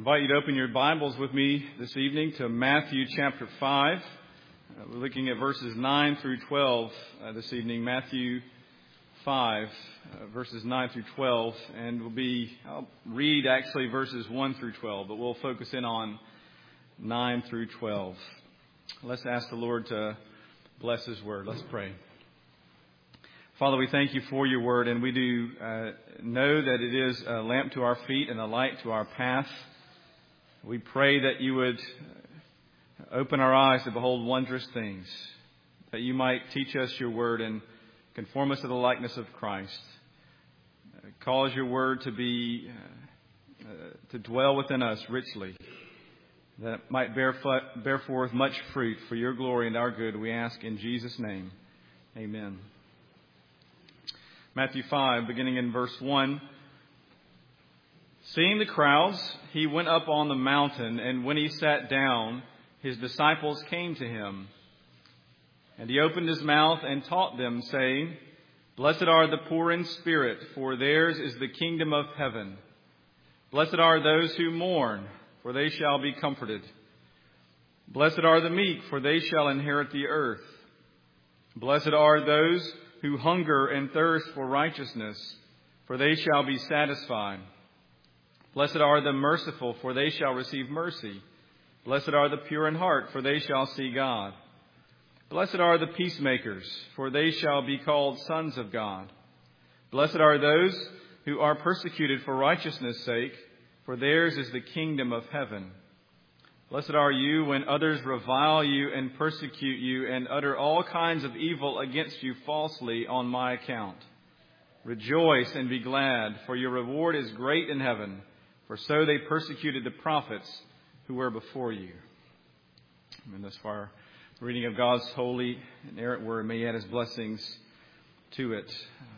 invite you to open your Bibles with me this evening to Matthew chapter 5. We're looking at verses 9 through 12 this evening. Matthew 5, verses 9 through 12. And I'll read actually verses 1 through 12, but we'll focus in on 9 through 12. Let's ask the Lord to bless His word. Let's pray. Father, we thank you for your word, and we do know that it is a lamp to our feet and a light to our path. We pray that you would open our eyes to behold wondrous things, that you might teach us your word and conform us to the likeness of Christ. Cause your word to dwell within us richly, that it might bear forth much fruit for your glory and our good. We ask in Jesus' name. Amen. Matthew 5, beginning in verse 1. Seeing the crowds, he went up on the mountain, and when he sat down, his disciples came to him. And he opened his mouth and taught them, saying, Blessed are the poor in spirit, for theirs is the kingdom of heaven. Blessed are those who mourn, for they shall be comforted. Blessed are the meek, for they shall inherit the earth. Blessed are those who hunger and thirst for righteousness, for they shall be satisfied. Blessed are the merciful, for they shall receive mercy. Blessed are the pure in heart, for they shall see God. Blessed are the peacemakers, for they shall be called sons of God. Blessed are those who are persecuted for righteousness' sake, for theirs is the kingdom of heaven. Blessed are you when others revile you and persecute you and utter all kinds of evil against you falsely on my account. Rejoice and be glad, for your reward is great in heaven, for so they persecuted the prophets who were before you. And thus far, the reading of God's holy and inerrant word, may He add His blessings to it.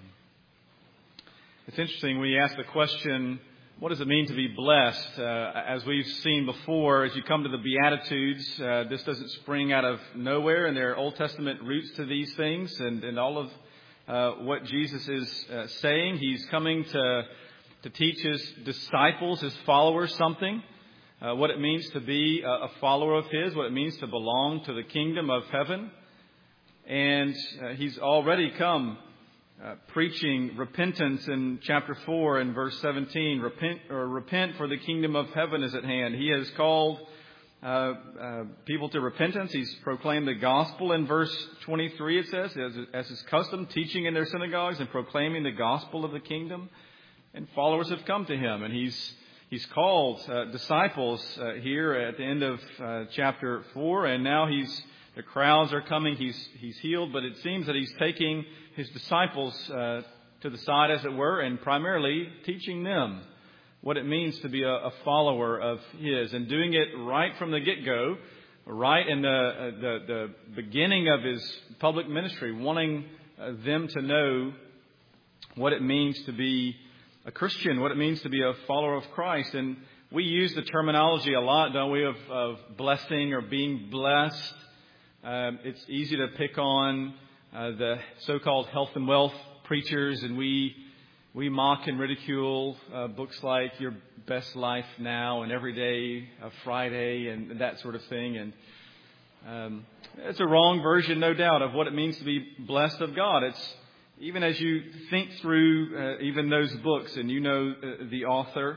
It's interesting when you ask the question, what does it mean to be blessed? As we've seen before, as you come to the Beatitudes, this doesn't spring out of nowhere, and there are Old Testament roots to these things, and all of what Jesus is saying. He's coming to teach His disciples, His followers, something. What it means to be a follower of His, what it means to belong to the kingdom of heaven. And He's already come preaching repentance in chapter 4 and verse 17. Repent, for the kingdom of heaven is at hand. He has called people to repentance. He's proclaimed the gospel in verse 23, it says, as his custom, teaching in their synagogues and proclaiming the gospel of the kingdom. And followers have come to Him, and He's called disciples here at the end of chapter 4, and now the crowds are coming. He's healed, but it seems that He's taking His disciples to the side, as it were, and primarily teaching them what it means to be a follower of His, and doing it right from the get-go, right in the beginning of His public ministry, wanting them to know what it means to be a Christian, what it means to be a follower of Christ. And we use the terminology a lot, don't we, of blessing or being blessed. It's easy to pick on the so-called health and wealth preachers, and we mock and ridicule books like Your Best Life Now and Every Day of Friday and that sort of thing. And it's a wrong version, no doubt, of what it means to be blessed of God. It's even as you think through even those books, and you know the author,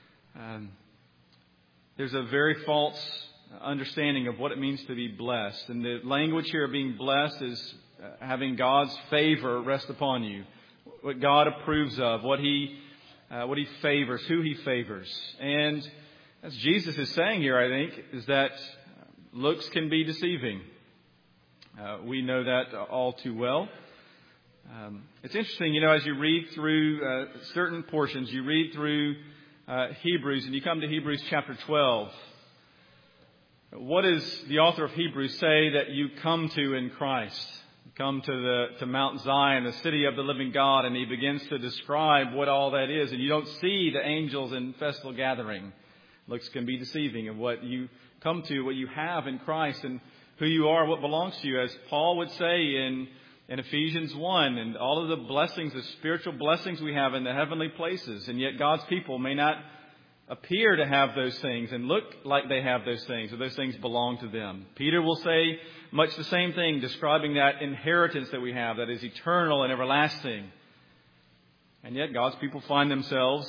there's a very false understanding of what it means to be blessed. And the language here of being blessed is having God's favor rest upon you, what God approves of, what He favors, who He favors. And as Jesus is saying here, I think, is that looks can be deceiving. We know that all too well. It's interesting, as you read through certain portions, you read through Hebrews, and you come to Hebrews chapter 12. What does the author of Hebrews say that you come to in Christ? You come to Mount Zion, the city of the living God, and he begins to describe what all that is. And you don't see the angels in festal gathering. Looks can be deceiving of what you come to, what you have in Christ, and who you are, what belongs to you. As Paul would say in Ephesians 1, and all of the blessings, the spiritual blessings we have in the heavenly places. And yet God's people may not appear to have those things and look like they have those things, or those things belong to them. Peter will say much the same thing, describing that inheritance that we have that is eternal and everlasting. And yet God's people find themselves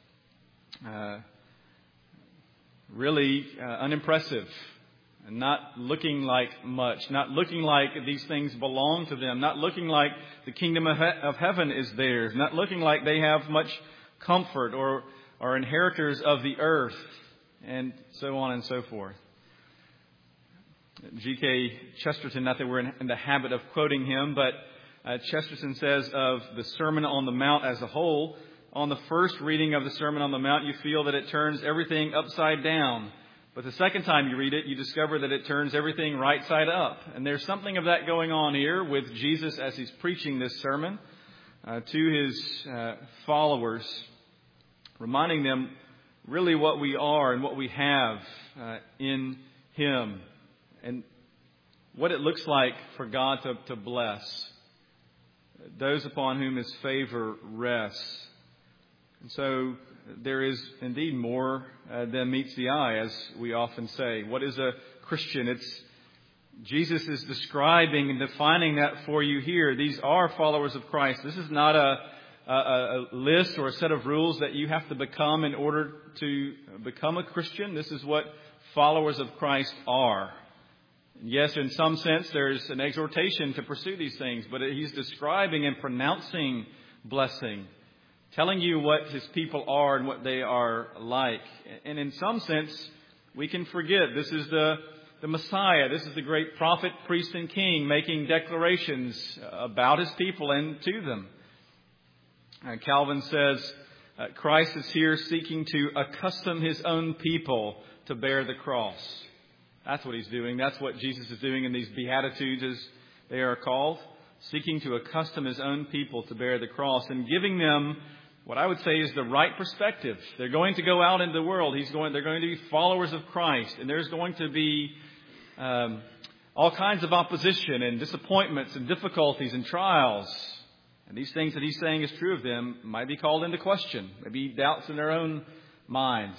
really unimpressive and not looking like much, not looking like these things belong to them, not looking like the kingdom of heaven is theirs, not looking like they have much comfort or are inheritors of the earth, and so on and so forth. G.K. Chesterton, not that we're in the habit of quoting him, but Chesterton says of the Sermon on the Mount as a whole, on the first reading of the Sermon on the Mount, you feel that it turns everything upside down. But the second time you read it, you discover that it turns everything right side up. And there's something of that going on here with Jesus as he's preaching this sermon to his followers, reminding them really what we are and what we have in him, and what it looks like for God to bless those upon whom his favor rests. And so there is indeed more than meets the eye, as we often say. What is a Christian? Jesus is describing and defining that for you here. These are followers of Christ. This is not a list or a set of rules that you have to become in order to become a Christian. This is what followers of Christ are. Yes, in some sense, there's an exhortation to pursue these things, but he's describing and pronouncing blessing, telling you what his people are and what they are like. And in some sense, we can forget this is the Messiah. This is the great prophet, priest, and king making declarations about his people and to them. Calvin says, Christ is here seeking to accustom his own people to bear the cross. That's what he's doing. That's what Jesus is doing in these Beatitudes, as they are called, seeking to accustom his own people to bear the cross and giving them what I would say is the right perspective. They're going to go out into the world. They're going to be followers of Christ, and there's going to be all kinds of opposition and disappointments and difficulties and trials. And these things that he's saying is true of them might be called into question, maybe doubts in their own minds.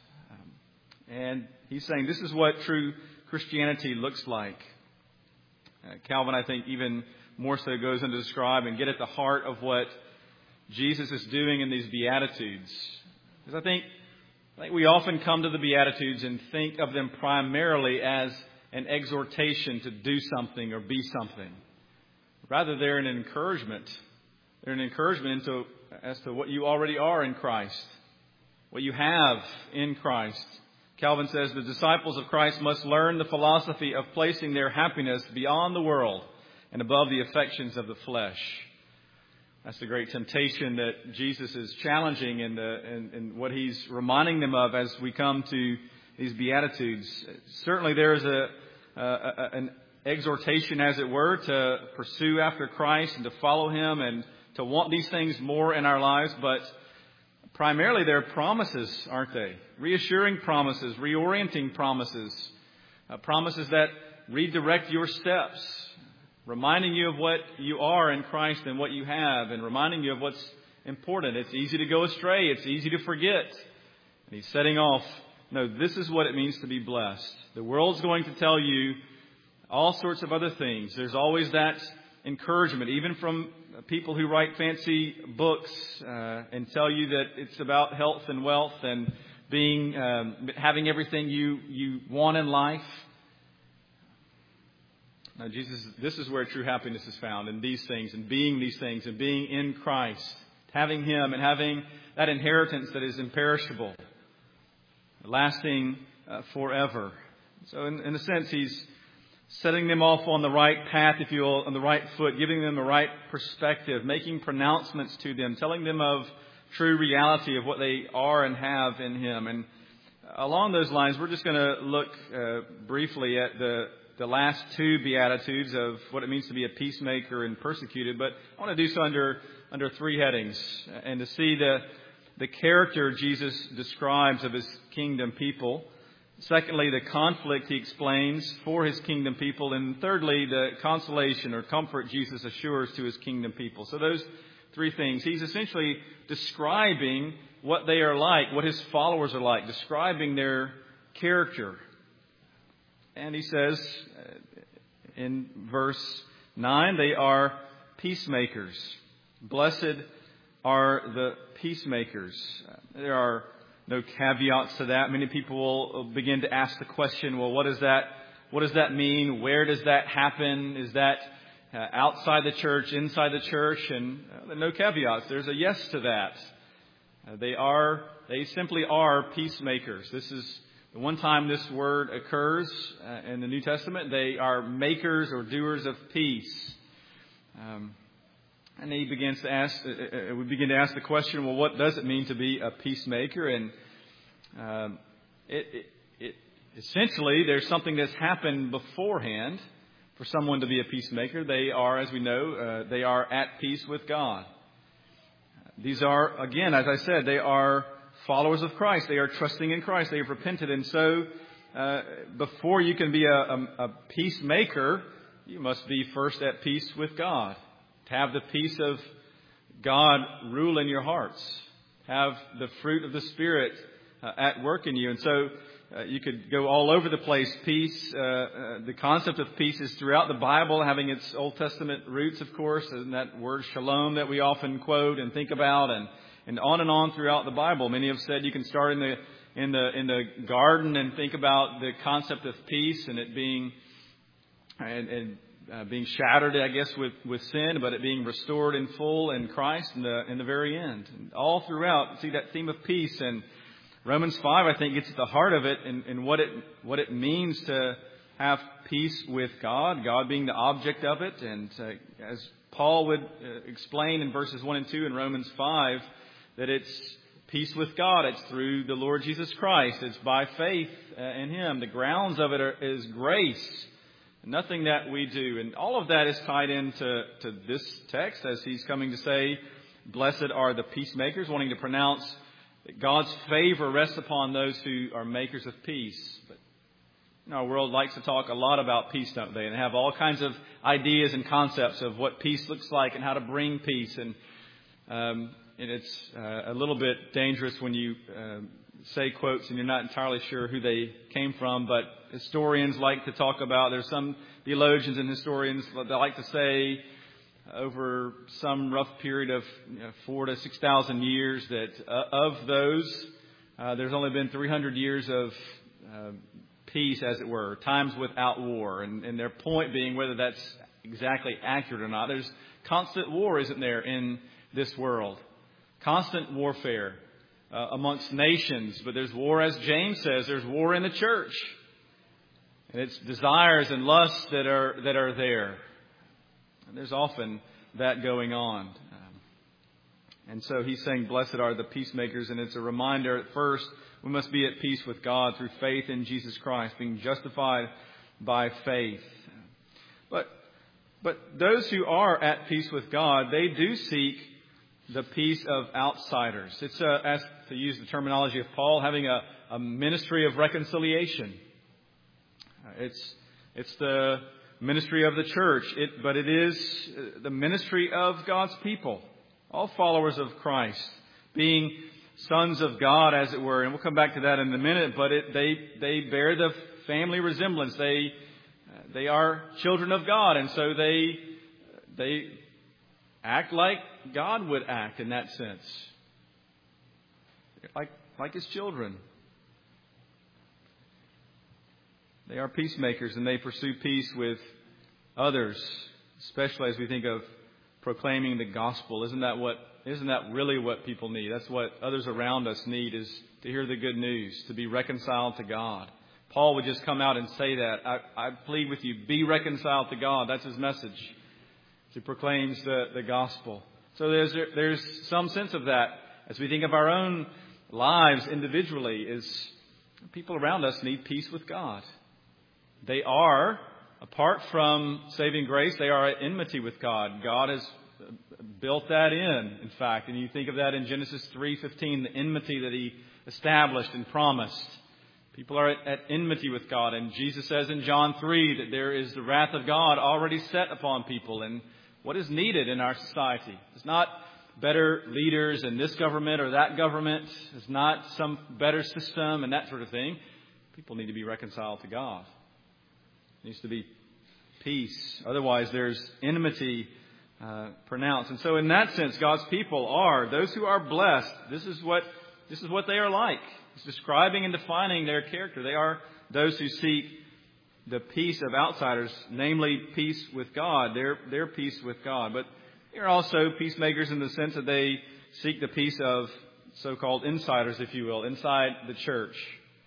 And he's saying this is what true Christianity looks like. Calvin, I think, even more so goes on to describe and get at the heart of what Jesus is doing in these Beatitudes. Because I think we often come to the Beatitudes and think of them primarily as an exhortation to do something or be something. Rather, they're an encouragement. They're an encouragement as to what you already are in Christ, what you have in Christ. Calvin says the disciples of Christ must learn the philosophy of placing their happiness beyond the world and above the affections of the flesh. That's the great temptation that Jesus is challenging and what he's reminding them of as we come to these Beatitudes. Certainly there is an exhortation, as it were, to pursue after Christ and to follow him and to want these things more in our lives, but primarily they're promises, aren't they? Reassuring promises, reorienting promises, promises that redirect your steps, reminding you of what you are in Christ and what you have, and reminding you of what's important. It's easy to go astray. It's easy to forget. And he's setting off, no, this is what it means to be blessed. The world's going to tell you all sorts of other things. There's always that encouragement, even from people who write fancy books and tell you that it's about health and wealth and having everything you want in life. Now, this is where true happiness is found, in these things, and being these things, and being in Christ, having him and having that inheritance that is imperishable, lasting forever. So in a sense, he's setting them off on the right path, if you will, on the right foot, giving them the right perspective, making pronouncements to them, telling them of true reality of what they are and have in him. And along those lines, we're just going to look briefly at the last two Beatitudes of what it means to be a peacemaker and persecuted. But I want to do so under three headings, and to see the character Jesus describes of his kingdom people. Secondly, the conflict he explains for his kingdom people. And thirdly, the consolation or comfort Jesus assures to his kingdom people. So those three things. He's essentially describing what they are like, what his followers are like, describing their character. And he says in verse 9, they are peacemakers. Blessed are the peacemakers. There are no caveats to that. Many people will begin to ask the question, well, what does that mean? Where does that happen? Is that outside the church, inside the church? And no caveats. There's a yes to that. They simply are peacemakers. This is the one time this word occurs in the New Testament. They are makers or doers of peace. And he begins to ask, we begin to ask the question, well, what does it mean to be a peacemaker? And essentially, there's something that's happened beforehand for someone to be a peacemaker. They are, as we know, they are at peace with God. These are, again, as I said, they are followers of Christ. They are trusting in Christ. They have repented. And so, before you can be a peacemaker, you must be first at peace with God. To have the peace of God rule in your hearts. Have the fruit of the Spirit at work in you. And so, you could go all over the place. Peace, the concept of peace is throughout the Bible, having its Old Testament roots, of course, and that word shalom that we often quote and think about, and on throughout the Bible. Many have said you can start in the garden and think about the concept of peace and it being being shattered, I guess, with sin, but it being restored in full in Christ in the very end. And all throughout, see that theme of peace. And Romans 5, I think, gets at the heart of it and what it means to have peace with God, God being the object of it. And as Paul would explain in verses 1 and 2 in Romans 5, that it's peace with God. It's through the Lord Jesus Christ. It's by faith in Him. The grounds of it is grace. Nothing that we do. And all of that is tied into this text as he's coming to say, blessed are the peacemakers, wanting to pronounce that God's favor rests upon those who are makers of peace. But our world likes to talk a lot about peace, don't they? And have all kinds of ideas and concepts of what peace looks like and how to bring peace. And it's a little bit dangerous when you say quotes and you're not entirely sure who they came from. But historians like to talk about, there's some theologians and historians that like to say over some rough period of 4,000 to 6,000 years that of those, there's only been 300 years of peace, as it were, times without war. And their point being, whether that's exactly accurate or not, there's constant war, isn't there, in this world? Constant warfare amongst nations. But there's war, as James says, there's war in the church. And it's desires and lusts that are there. And there's often that going on. And so he's saying, blessed are the peacemakers. And it's a reminder at first, we must be at peace with God through faith in Jesus Christ, being justified by faith. But those who are at peace with God, they do seek the peace of outsiders. It's, as to use the terminology of Paul, having a ministry of reconciliation. It's the ministry of the church, but it is the ministry of God's people, all followers of Christ, being sons of God, as it were. And we'll come back to that in a minute. But they bear the family resemblance. They are children of God, and so they act like God would act in that sense, like His children. They are peacemakers, and they pursue peace with others, especially as we think of proclaiming the gospel. Isn't that really what people need? That's what others around us need, is to hear the good news, to be reconciled to God. Paul would just come out and say that. I plead with you, be reconciled to God. That's his message. He proclaims the gospel. So there's some sense of that as we think of our own lives individually, is people around us need peace with God. They are, apart from saving grace, they are at enmity with God. God has built that in fact. And you think of that in Genesis 3:15, the enmity that He established and promised. People are at enmity with God. And Jesus says in John 3 that there is the wrath of God already set upon people. And what is needed in our society is not better leaders in this government or that government. It's not some better system and that sort of thing. People need to be reconciled to God. There needs to be peace. Otherwise, there's enmity pronounced. And so in that sense, God's people are those who are blessed. This is what they are like. It's describing and defining their character. They are those who seek the peace of outsiders, namely peace with God, their peace with God. But they're also peacemakers in the sense that they seek the peace of so-called insiders, if you will, inside the church.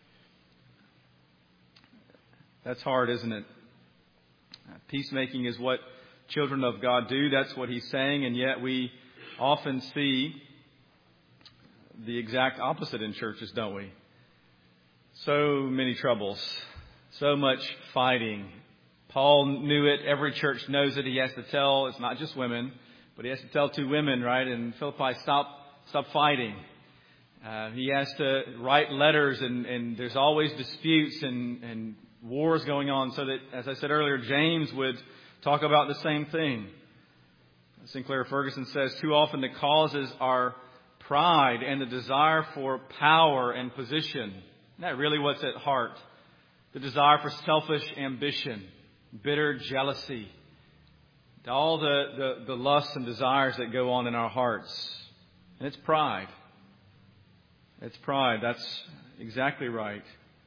That's hard, isn't it? Peacemaking is what children of God do. That's what he's saying. And yet we often see the exact opposite in churches, don't we? So many troubles, so much fighting. Paul knew it. Every church knows it. He has to tell, it's not just women, but he has to tell 2 women, right, in Philippi, stop fighting. He has to write letters, and there's always disputes and wars going on, so that, as I said earlier, James would talk about the same thing. Sinclair Ferguson says, too often the causes are pride and the desire for power and position. Isn't that really what's at heart? The desire for selfish ambition, bitter jealousy, all the lusts and desires that go on in our hearts. And it's pride. It's pride. That's exactly right.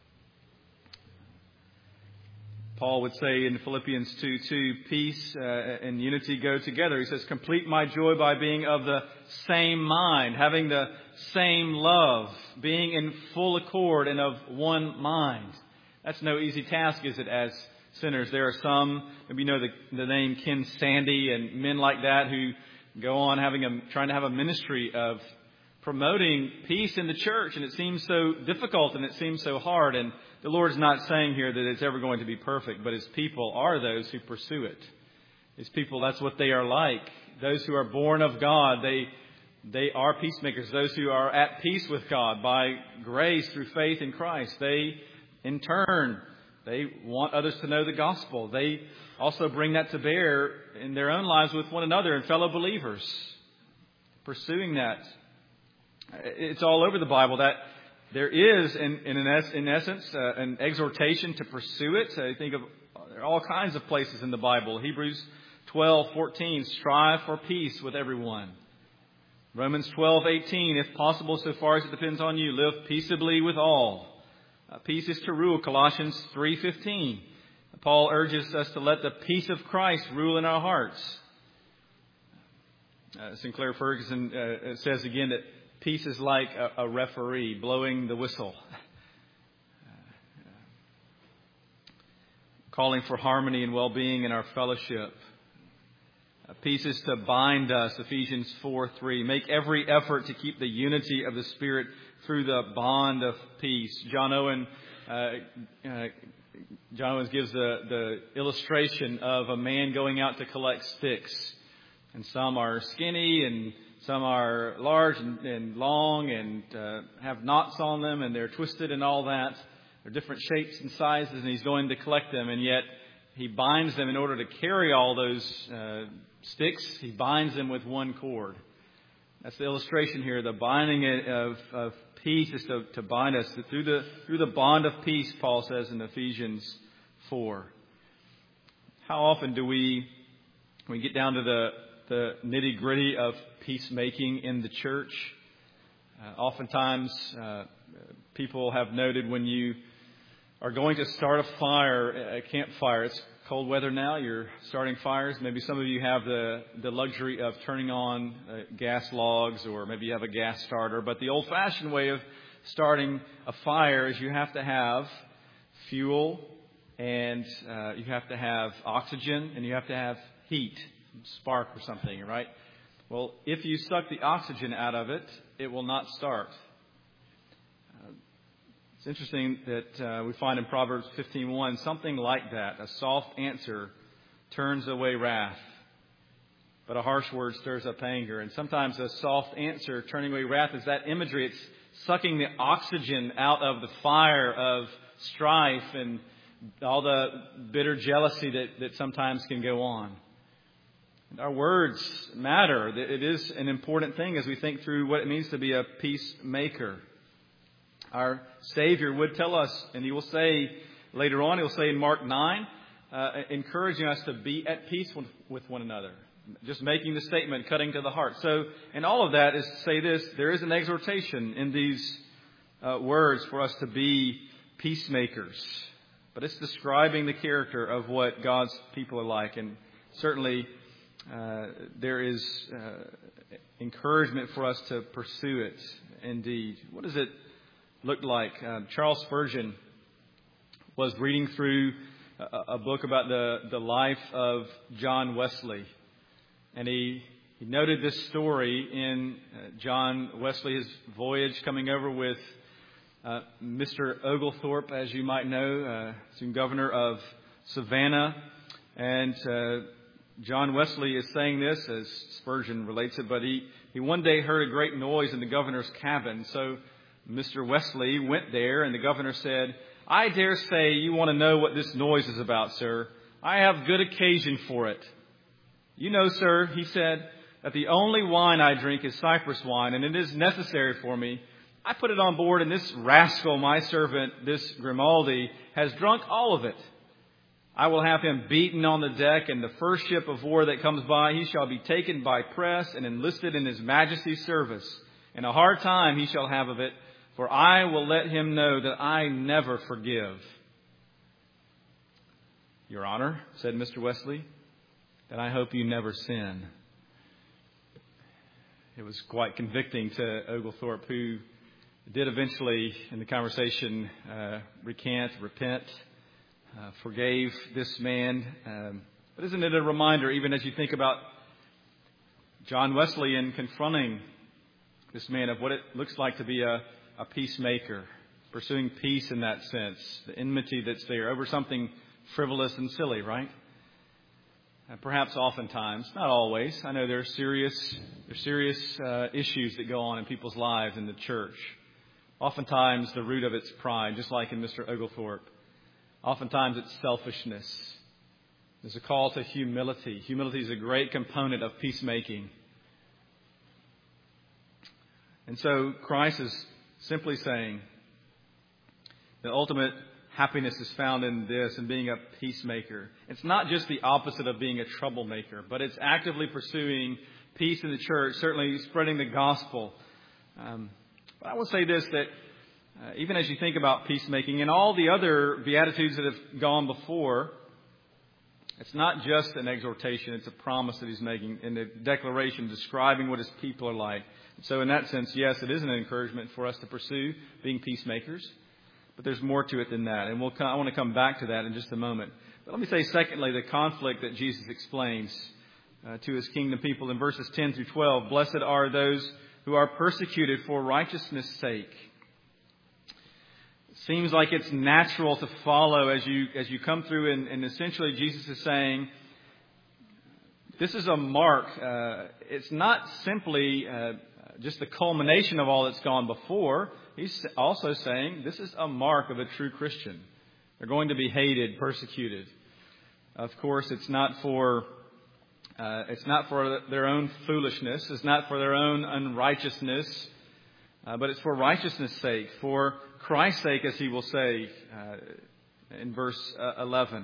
Paul would say in Philippians 2:2, peace and unity go together. He says, complete my joy by being of the same mind, having the same love, being in full accord and of one mind. That's no easy task, is it, as sinners? There are some, maybe you know the name Ken Sandy and men like that who go on trying to have a ministry of promoting peace in the church, and it seems so difficult and it seems so hard. And the Lord's not saying here that it's ever going to be perfect, but His people are those who pursue it. His people, that's what they are like. Those who are born of God, they are peacemakers. Those who are at peace with God by grace through faith in Christ. They, in turn, they want others to know the gospel. They also bring that to bear in their own lives with one another and fellow believers. Pursuing that. It's all over the Bible that there is, in essence, an exhortation to pursue it. So I think of there are all kinds of places in the Bible. Hebrews 12:14, strive for peace with everyone. Romans 12:18, if possible, so far as it depends on you, live peaceably with all. Peace is to rule. Colossians 3:15. Paul urges us to let the peace of Christ rule in our hearts. Sinclair Ferguson says again that peace is like a referee blowing the whistle, calling for harmony and well-being in our fellowship. Peace is to bind us, Ephesians 4:3. Make every effort to keep the unity of the Spirit through the bond of peace. John Owen gives the illustration of a man going out to collect sticks. And some are skinny and some are large and long and have knots on them and they're twisted and all that. They're different shapes and sizes, and he's going to collect them, and yet he binds them in order to carry all those sticks. He binds them with one cord. That's the illustration here. The binding of peace is to bind us through the bond of peace, Paul says in Ephesians 4. How often do we get down to the nitty-gritty of peacemaking in the church? Oftentimes, people have noted when you are going to start a campfire. It's cold weather now. You're starting fires. Maybe some of you have the luxury of turning on gas logs, or maybe you have a gas starter. But the old-fashioned way of starting a fire is you have to have fuel, and you have to have oxygen, and you have to have heat, spark or something, right? Well, if you suck the oxygen out of it, it will not start. It's interesting that we find in Proverbs 15:1 something like that. A soft answer turns away wrath, but a harsh word stirs up anger. And sometimes a soft answer turning away wrath is that imagery. It's sucking the oxygen out of the fire of strife and all the bitter jealousy that sometimes can go on. Our words matter. It is an important thing as we think through what it means to be a peacemaker. Our Savior would tell us, and He will say later on, He will say in Mark 9, encouraging us to be at peace with one another. Just making the statement, cutting to the heart. So, and all of that is to say this, there is an exhortation in these words for us to be peacemakers. But it's describing the character of what God's people are like. And certainly there is encouragement for us to pursue it indeed. What does it look like? Charles Spurgeon was reading through a book about the life of John Wesley. And he noted this story in John Wesley, his voyage coming over with Mr. Oglethorpe, as you might know, governor of Savannah. And John Wesley is saying this, as Spurgeon relates it, but he one day heard a great noise in the governor's cabin. So Mr. Wesley went there, and the governor said, "I dare say you want to know what this noise is about, sir. I have good occasion for it. You know, sir," he said, "that the only wine I drink is Cyprus wine, and it is necessary for me. I put it on board, and this rascal, my servant, this Grimaldi, has drunk all of it. I will have him beaten on the deck, and the first ship of war that comes by, he shall be taken by press and enlisted in His Majesty's service. And a hard time he shall have of it, for I will let him know that I never forgive." "Your Honor," said Mr. Wesley, "then I hope you never sin." It was quite convicting to Oglethorpe, who did eventually, in the conversation, repent, forgave this man. But isn't it a reminder, even as you think about John Wesley and confronting this man, of what it looks like to be a peacemaker, pursuing peace in that sense, the enmity that's there over something frivolous and silly, right? Perhaps oftentimes, not always. I know there are serious issues that go on in people's lives in the church. Oftentimes the root of it's pride, just like in Mr. Oglethorpe. Oftentimes it's selfishness. There's a call to humility. Humility is a great component of peacemaking. And so Christ is simply saying the ultimate happiness is found in this, in being a peacemaker. It's not just the opposite of being a troublemaker, but it's actively pursuing peace in the church, certainly spreading the gospel. But I will say this, that even as you think about peacemaking and all the other Beatitudes that have gone before, it's not just an exhortation, it's a promise that He's making in the declaration describing what His people are like. So in that sense, yes, it is an encouragement for us to pursue being peacemakers. But there's more to it than that. And I want to come back to that in just a moment. But let me say, secondly, the conflict that Jesus explains to His kingdom people in verses 10 through 12. "Blessed are those who are persecuted for righteousness' sake." It seems like it's natural to follow as you come through. And essentially, Jesus is saying, this is a mark. It's not simply just the culmination of all that's gone before. He's also saying this is a mark of a true Christian. They're going to be hated, persecuted. Of course, it's not for their own foolishness. It's not for their own unrighteousness, but it's for righteousness' sake, for Christ's sake, as He will say in verse 11.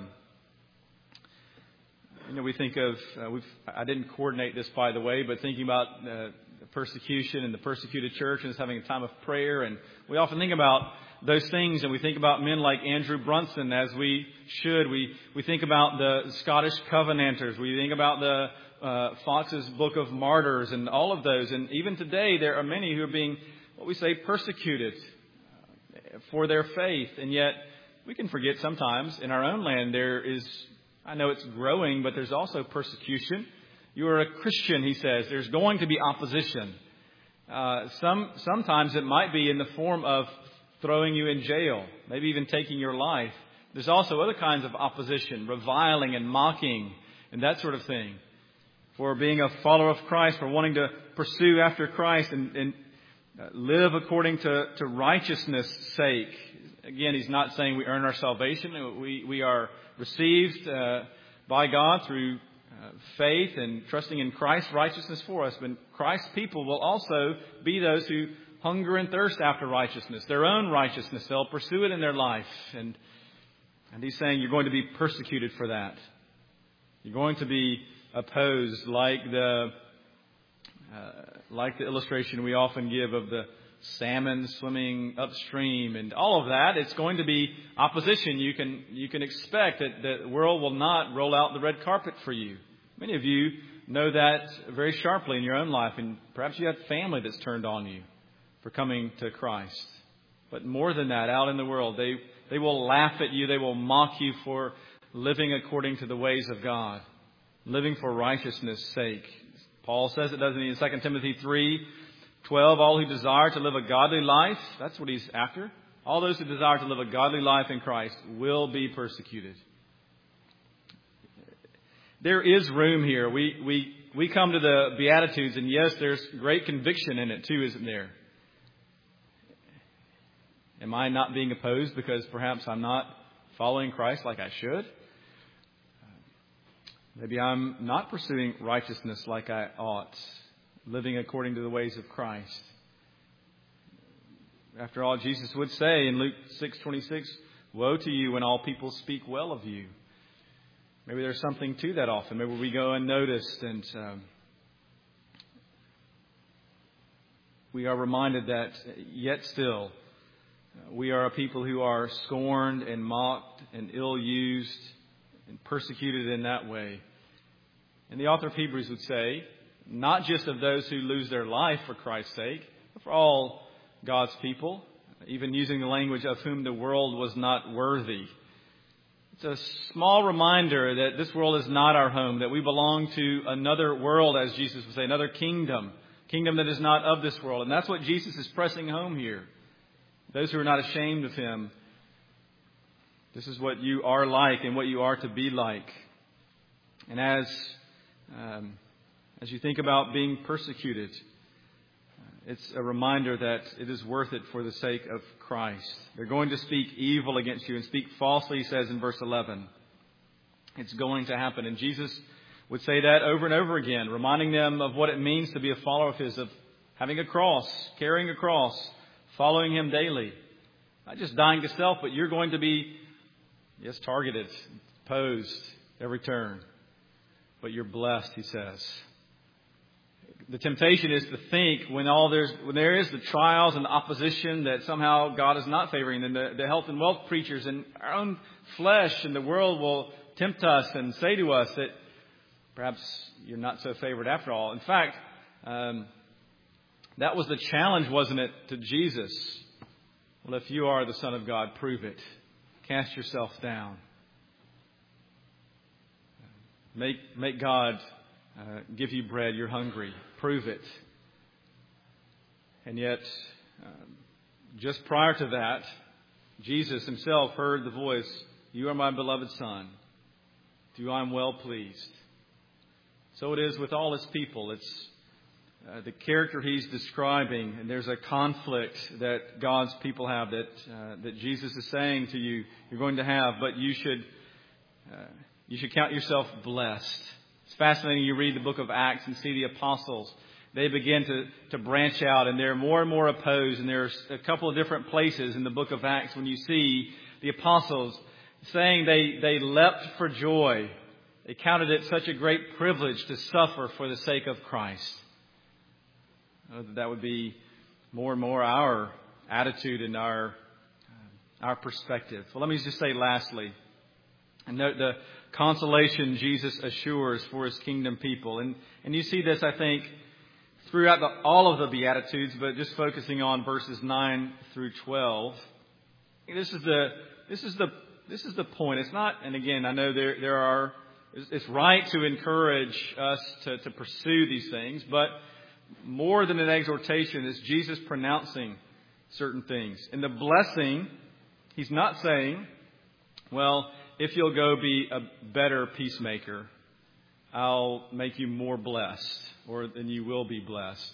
You know, we think of I didn't coordinate this, by the way, but thinking about the persecution and the persecuted church and us having a time of prayer. And we often think about those things, and we think about men like Andrew Brunson, as we should. We think about the Scottish Covenanters. We think about the Fox's Book of Martyrs and all of those. And even today, there are many who are being, what we say, persecuted for their faith. And yet, we can forget sometimes in our own land there is, I know it's growing, but there's also persecution. You are a Christian, he says. There's going to be opposition. Sometimes it might be in the form of throwing you in jail, maybe even taking your life. There's also other kinds of opposition, reviling and mocking and that sort of thing. For being a follower of Christ, for wanting to pursue after Christ and live according to righteousness' sake. Again, he's not saying we earn our salvation. We are received by God through faith and trusting in Christ's righteousness for us. But Christ's people will also be those who hunger and thirst after righteousness, their own righteousness. They'll pursue it in their life. And he's saying you're going to be persecuted for that. You're going to be opposed, like the illustration we often give of the salmon swimming upstream and all of that. It's going to be opposition. You can expect that the world will not roll out the red carpet for you. Many of you know that very sharply in your own life, and perhaps you have family that's turned on you for coming to Christ. But more than that, out in the world, they will laugh at you. They will mock you for living according to the ways of God, living for righteousness' sake. Paul says it, doesn't he, in 2 Timothy 3:12, all who desire to live a godly life, that's what he's after. All those who desire to live a godly life in Christ will be persecuted. There is room here. We come to the Beatitudes, and yes, there's great conviction in it too, isn't there? Am I not being opposed because perhaps I'm not following Christ like I should? Maybe I'm not pursuing righteousness like I ought, living according to the ways of Christ. After all, Jesus would say in Luke 6:26, woe to you when all people speak well of you. Maybe there's something to that often. Maybe we go unnoticed, and we are reminded that yet still we are a people who are scorned and mocked and ill-used and persecuted in that way. And the author of Hebrews would say, not just of those who lose their life for Christ's sake, but for all God's people, even using the language of whom the world was not worthy. It's a small reminder that this world is not our home, that we belong to another world, as Jesus would say, another kingdom that is not of this world. And that's what Jesus is pressing home here. Those who are not ashamed of him, this is what you are like and what you are to be like. And as you think about being persecuted, it's a reminder that it is worth it for the sake of Christ. They're going to speak evil against you and speak falsely, he says in verse 11. It's going to happen. And Jesus would say that over and over again, reminding them of what it means to be a follower of his, of having a cross, carrying a cross, following him daily. Not just dying to self, but you're going to be, yes, targeted, opposed every turn. But you're blessed, he says. The temptation is to think when there is the trials and the opposition that somehow God is not favoring, and the health and wealth preachers and our own flesh and the world will tempt us and say to us that perhaps you're not so favored after all. In fact, that was the challenge, wasn't it, to Jesus? Well, if you are the Son of God, prove it. Cast yourself down. Make God give you bread. You're hungry. Prove it. And yet, just prior to that, Jesus himself heard the voice, you are my beloved Son. To you I am well pleased. So it is with all his people. It's the character he's describing, and there's a conflict that God's people have that Jesus is saying to you, you're going to have, but you should count yourself blessed. It's fascinating. You read the book of Acts and see the apostles. They begin to branch out, and they're more and more opposed. And there's a couple of different places in the book of Acts when you see the apostles saying they leapt for joy. They counted it such a great privilege to suffer for the sake of Christ. That would be more and more our attitude and our perspective. Well, let me just say lastly, and note the consolation Jesus assures for his kingdom people. And you see this, I think, throughout all of the Beatitudes, but just focusing on verses 9 through 12. This is the point. It's not, and again, I know it's right to encourage us to pursue these things, but more than an exhortation is Jesus pronouncing certain things. In the blessing, he's not saying, well, if you'll go be a better peacemaker, I'll make you more blessed, or then you will be blessed.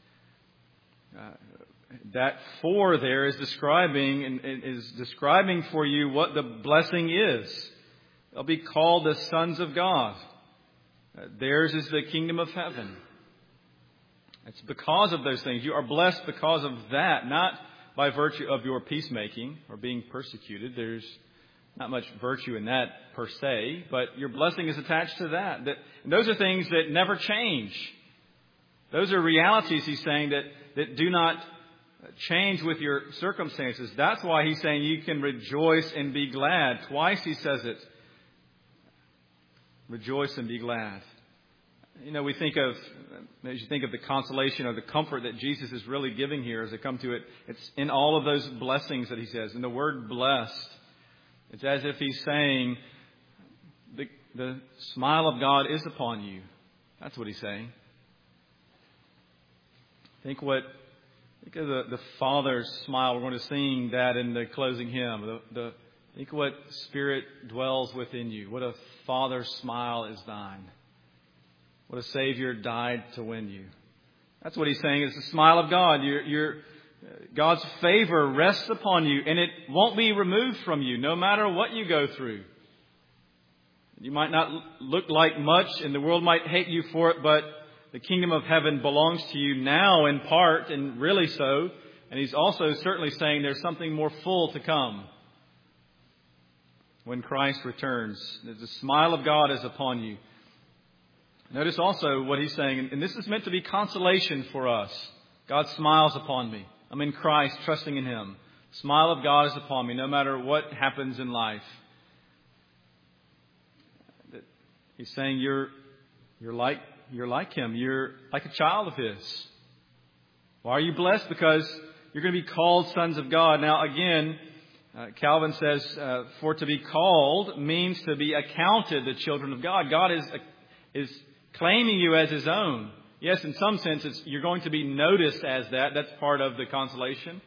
That for there is describing for you what the blessing is. They'll be called the sons of God. Theirs is the kingdom of heaven. It's because of those things. You are blessed because of that, not by virtue of your peacemaking or being persecuted. There's not much virtue in that per se, but your blessing is attached to that. And those are things that never change. Those are realities, he's saying, that do not change with your circumstances. That's why he's saying you can rejoice and be glad. Twice he says it. Rejoice and be glad. You know, as you think of the consolation or the comfort that Jesus is really giving here as I come to it, it's in all of those blessings that he says. And the word blessed, it's as if he's saying, the smile of God is upon you. That's what he's saying. Think of the Father's smile. We're going to sing that in the closing hymn. Think of what Spirit dwells within you. What a Father's smile is thine. What a Savior died to win you. That's what he's saying is the smile of God. God's favor rests upon you, and it won't be removed from you no matter what you go through. You might not look like much, and the world might hate you for it, but the kingdom of heaven belongs to you now in part, and really so. And he's also certainly saying there's something more full to come when Christ returns. The smile of God is upon you. Notice also what he's saying, and this is meant to be consolation for us. God smiles upon me. I'm in Christ, trusting in Him. The smile of God is upon me, no matter what happens in life. He's saying you're like Him. You're like a child of His. Why are you blessed? Because you're going to be called sons of God. Now, again, Calvin says, for to be called means to be accounted the children of God. God is claiming you as His own. Yes, in some sense, you're going to be noticed as that. That's part of the consolation.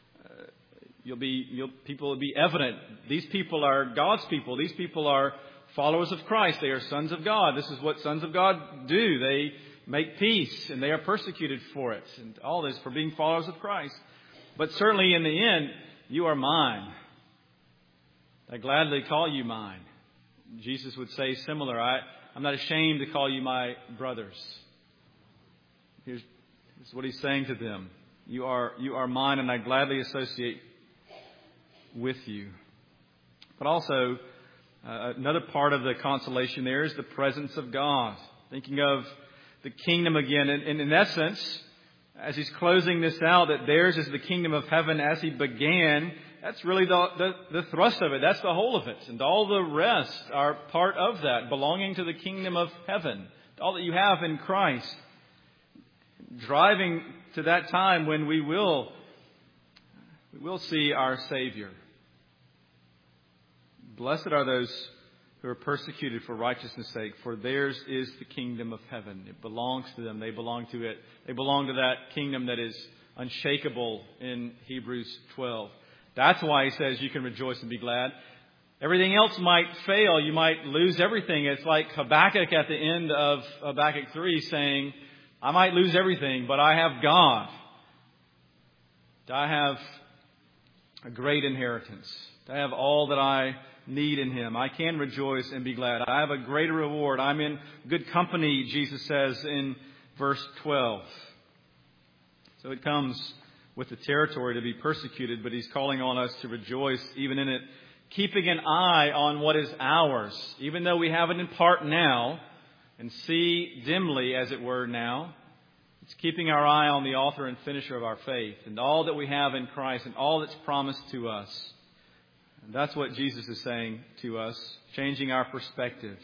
People will be evident. These people are God's people. These people are followers of Christ. They are sons of God. This is what sons of God do. They make peace, and they are persecuted for it. And all this for being followers of Christ. But certainly in the end, you are mine. I gladly call you mine. Jesus would say similar. I'm not ashamed to call you my brothers. Here's what he's saying to them. You are mine, and I gladly associate with you. But also, another part of the consolation there is the presence of God. Thinking of the kingdom again. And in essence, as he's closing this out, that theirs is the kingdom of heaven as he began. That's really the thrust of it. That's the whole of it. And all the rest are part of that, belonging to the kingdom of heaven. All that you have in Christ. Driving to that time when we will see our Savior. Blessed are those who are persecuted for righteousness' sake, for theirs is the kingdom of heaven. It belongs to them. They belong to it. They belong to that kingdom that is unshakable in Hebrews 12. That's why he says you can rejoice and be glad. Everything else might fail. You might lose everything. It's like Habakkuk at the end of Habakkuk 3 saying, I might lose everything, but I have God. I have a great inheritance. I have all that I need in Him. I can rejoice and be glad. I have a greater reward. I'm in good company, Jesus says in verse 12. So it comes with the territory to be persecuted, but He's calling on us to rejoice even in it, keeping an eye on what is ours, even though we have it in part now and see dimly, as it were, now. It's keeping our eye on the author and finisher of our faith and all that we have in Christ and all that's promised to us. And that's what Jesus is saying to us, changing our perspective.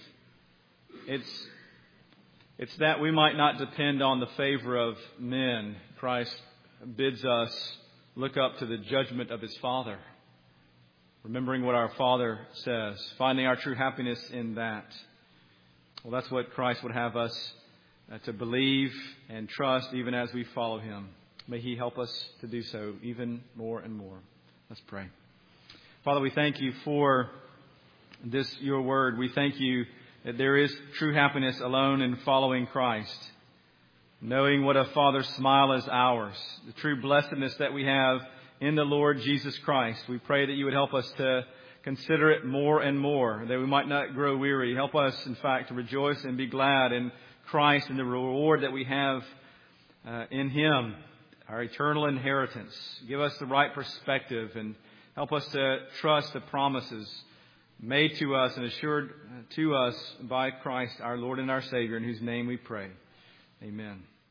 It's that we might not depend on the favor of men. Christ bids us look up to the judgment of His Father, remembering what our Father says, finding our true happiness in that. Well, that's what Christ would have us to believe and trust even as we follow Him. May He help us to do so even more and more. Let's pray. Father, we thank You for this, Your word. We thank You that there is true happiness alone in following Christ, knowing what a Father's smile is ours, the true blessedness that we have in the Lord Jesus Christ. We pray that You would help us to consider it more and more, that we might not grow weary. Help us, in fact, to rejoice and be glad in Christ and the reward that we have in Him, our eternal inheritance. Give us the right perspective and help us to trust the promises made to us and assured to us by Christ, our Lord and our Savior, in whose name we pray. Amen.